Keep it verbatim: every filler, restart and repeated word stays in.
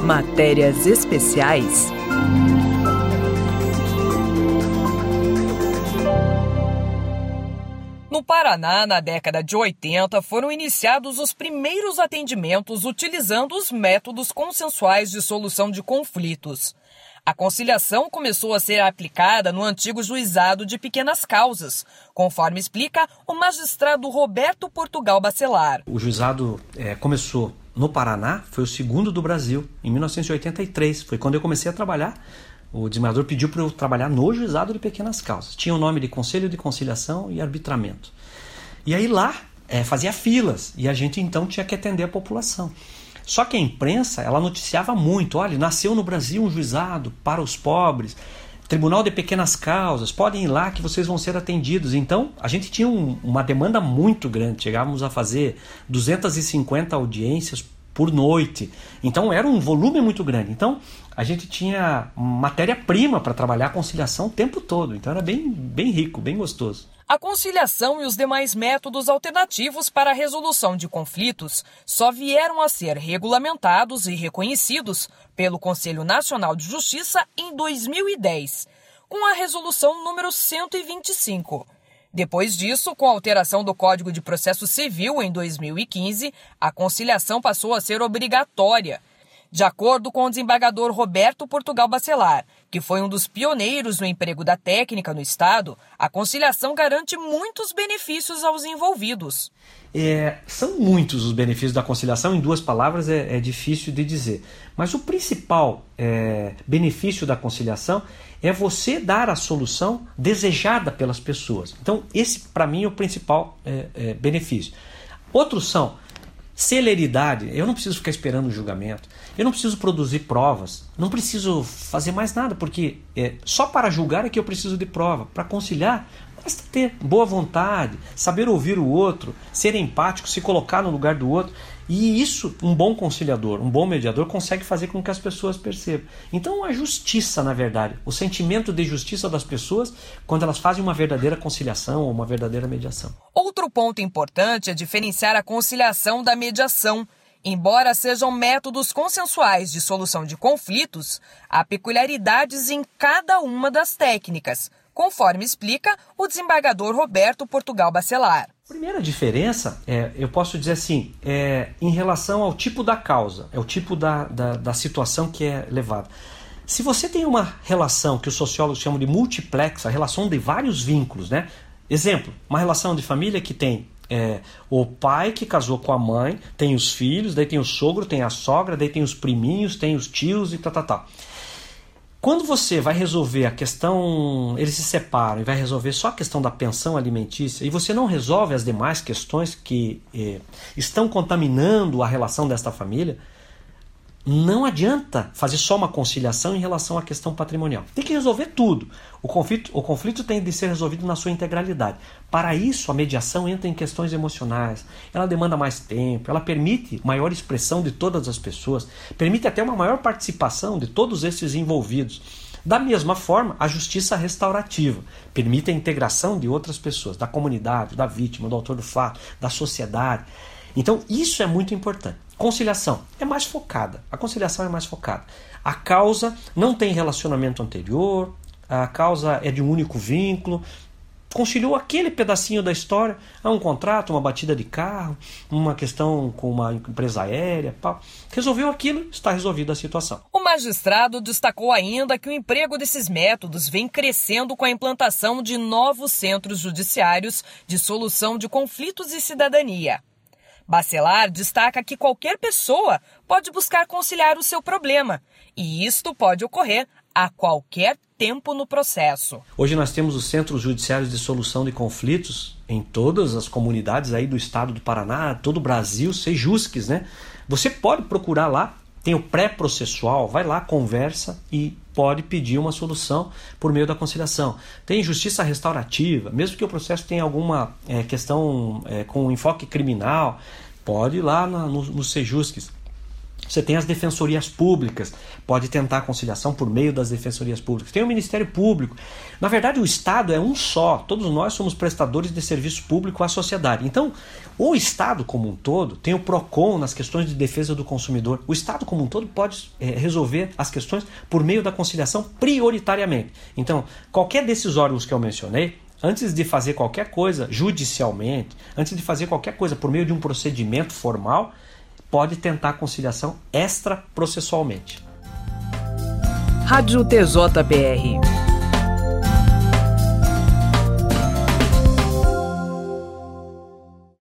Matérias especiais. No Paraná, na década de oitenta, foram iniciados os primeiros atendimentos utilizando os métodos consensuais de solução de conflitos. A conciliação começou a ser aplicada no antigo juizado de pequenas causas, conforme explica o magistrado Roberto Portugal Bacelar. O juizado é, começou no Paraná, foi o segundo do Brasil, em mil novecentos e oitenta e três. Foi quando eu comecei a trabalhar. O desembargador pediu para eu trabalhar no juizado de pequenas causas. Tinha o nome de Conselho de Conciliação e Arbitramento. E aí lá é, fazia filas e a gente então tinha que atender a população. Só que a imprensa, ela noticiava muito. Olha, nasceu no Brasil um juizado para os pobres, Tribunal de Pequenas Causas, podem ir lá que vocês vão ser atendidos. Então, a gente tinha um, uma demanda muito grande. Chegávamos a fazer duzentas e cinquenta audiências por noite. Então, era um volume muito grande. Então, a gente tinha matéria-prima para trabalhar a conciliação o tempo todo. Então, era bem, bem rico, bem gostoso. A conciliação e os demais métodos alternativos para a resolução de conflitos só vieram a ser regulamentados e reconhecidos pelo Conselho Nacional de Justiça em dois mil e dez, com a resolução número cento e vinte e cinco. Depois disso, com a alteração do Código de Processo Civil em dois mil e quinze, a conciliação passou a ser obrigatória. De acordo com o desembargador Roberto Portugal Bacelar, que foi um dos pioneiros no emprego da técnica no Estado, a conciliação garante muitos benefícios aos envolvidos. É, são muitos os benefícios da conciliação, em duas palavras é, é difícil de dizer. Mas o principal é, benefício da conciliação é você dar a solução desejada pelas pessoas. Então, esse para mim é o principal é, é, benefício. Outros são celeridade. Eu não preciso ficar esperando o julgamento. Eu não preciso produzir provas. Não preciso fazer mais nada, porque é, só para julgar é que eu preciso de prova. Para conciliar, basta ter boa vontade, saber ouvir o outro, ser empático, se colocar no lugar do outro. E isso, um bom conciliador, um bom mediador, consegue fazer com que as pessoas percebam. Então, a justiça, na verdade, o sentimento de justiça das pessoas quando elas fazem uma verdadeira conciliação ou uma verdadeira mediação. Outro ponto importante é diferenciar a conciliação da mediação. Embora sejam métodos consensuais de solução de conflitos, há peculiaridades em cada uma das técnicas, conforme explica o desembargador Roberto Portugal Bacelar. A primeira diferença, é, eu posso dizer assim, é em relação ao tipo da causa, é o tipo da, da, da situação que é levada. Se você tem uma relação que os sociólogos chamam de multiplexa, a relação de vários vínculos, né? Exemplo, uma relação de família que tem é, o pai que casou com a mãe, tem os filhos, daí tem o sogro, tem a sogra, daí tem os priminhos, tem os tios e tal, tal, tal. Quando você vai resolver a questão, eles se separam e vai resolver só a questão da pensão alimentícia e você não resolve as demais questões que eh, estão contaminando a relação desta família, não adianta fazer só uma conciliação em relação à questão patrimonial. Tem que resolver tudo. O conflito, o conflito tem de ser resolvido na sua integralidade. Para isso, a mediação entra em questões emocionais. Ela demanda mais tempo, ela permite maior expressão de todas as pessoas, permite até uma maior participação de todos esses envolvidos. Da mesma forma, a justiça restaurativa permite a integração de outras pessoas, da comunidade, da vítima, do autor do fato, da sociedade. Então, isso é muito importante. Conciliação é mais focada. A conciliação é mais focada. A causa não tem relacionamento anterior, a causa é de um único vínculo. Conciliou aquele pedacinho da história, há um contrato, uma batida de carro, uma questão com uma empresa aérea, pá. Resolveu aquilo, está resolvida a situação. O magistrado destacou ainda que o emprego desses métodos vem crescendo com a implantação de novos centros judiciários de solução de conflitos e cidadania. Bacelar destaca que qualquer pessoa pode buscar conciliar o seu problema, e isto pode ocorrer a qualquer tempo no processo. Hoje nós temos os centros judiciários de solução de conflitos em todas as comunidades aí do estado do Paraná, todo o Brasil, Sejusques, né? Você pode procurar lá, tem o pré-processual, vai lá, conversa e pode pedir uma solução por meio da conciliação. Tem justiça restaurativa, mesmo que o processo tenha alguma é, questão é, com enfoque criminal, pode ir lá na, no, no Sejusques. Você tem as defensorias públicas, pode tentar a conciliação por meio das defensorias públicas. Tem o Ministério Público. Na verdade, o Estado é um só. Todos nós somos prestadores de serviço público à sociedade. Então, o Estado como um todo, tem o PROCON nas questões de defesa do consumidor. O Estado como um todo pode é, resolver as questões por meio da conciliação prioritariamente. Então, qualquer desses órgãos que eu mencionei, antes de fazer qualquer coisa judicialmente, antes de fazer qualquer coisa por meio de um procedimento formal, pode tentar conciliação extraprocessualmente. Rádio T J B R.